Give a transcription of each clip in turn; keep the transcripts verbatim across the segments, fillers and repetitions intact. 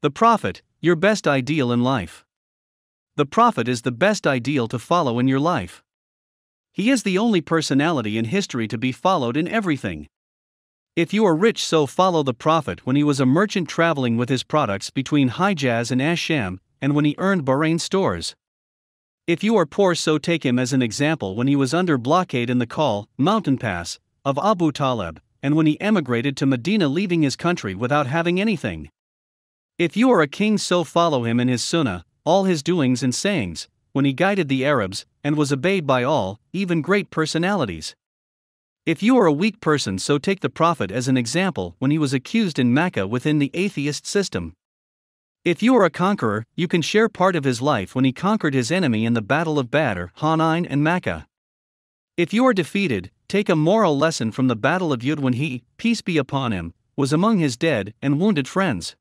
The Prophet, your best ideal in life. The Prophet is the best ideal to follow in your life. He is the only personality in history to be followed in everything. If you are rich, so follow the Prophet when he was a merchant traveling with his products between Hijaz and Asham, and when he earned Bahrain stores. If you are poor, so take him as an example when he was under blockade in the Khal, mountain pass, of Abu Talib, and when he emigrated to Medina, leaving his country without having anything. If you are a king, so follow him in his sunnah, all his doings and sayings, when he guided the Arabs, and was obeyed by all, even great personalities. If you are a weak person, so take the Prophet as an example when he was accused in Mecca within the atheist system. If you are a conqueror, you can share part of his life when he conquered his enemy in the Battle of Badr, Hunain and Mecca. If you are defeated, take a moral lesson from the Battle of Uhud when he, peace be upon him, was among his dead and wounded friends.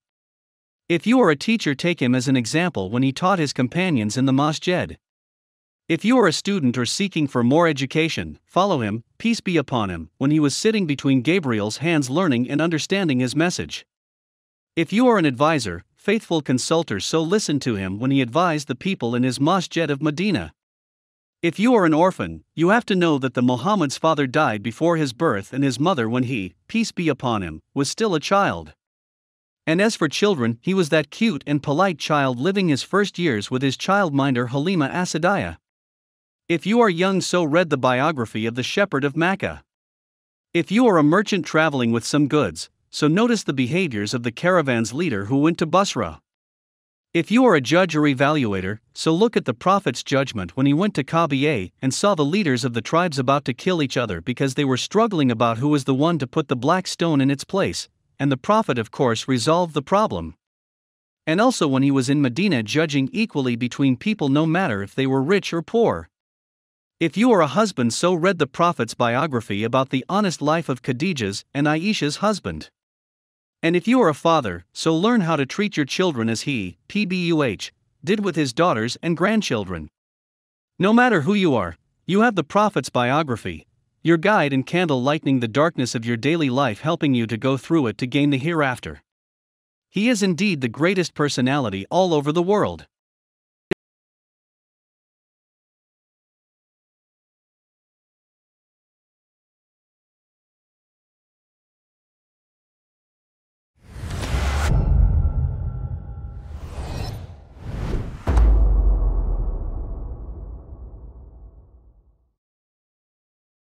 If you are a teacher, take him as an example when he taught his companions in the masjid. If you are a student or seeking for more education, follow him, peace be upon him, when he was sitting between Gabriel's hands learning and understanding his message. If you are an advisor, faithful consulter, so listen to him when he advised the people in his masjid of Medina. If you are an orphan, you have to know that the Muhammad's father died before his birth and his mother when he, peace be upon him, was still a child. And as for children, he was that cute and polite child living his first years with his childminder Halima Asadiyah. If you are young, so read the biography of the shepherd of Mecca. If you are a merchant traveling with some goods, so notice the behaviors of the caravan's leader who went to Basra. If you are a judge or evaluator, so look at the Prophet's judgment when he went to Kabiya and saw the leaders of the tribes about to kill each other because they were struggling about who was the one to put the black stone in its place, and the Prophet of course resolved the problem. And also when he was in Medina judging equally between people no matter if they were rich or poor. If you are a husband, so read the Prophet's biography about the honest life of Khadijah's and Aisha's husband. And if you are a father, so learn how to treat your children as he, P B U H, did with his daughters and grandchildren. No matter who you are, you have the Prophet's biography, your guide and candle lightening the darkness of your daily life, helping you to go through it to gain the hereafter. He is indeed the greatest personality all over the world.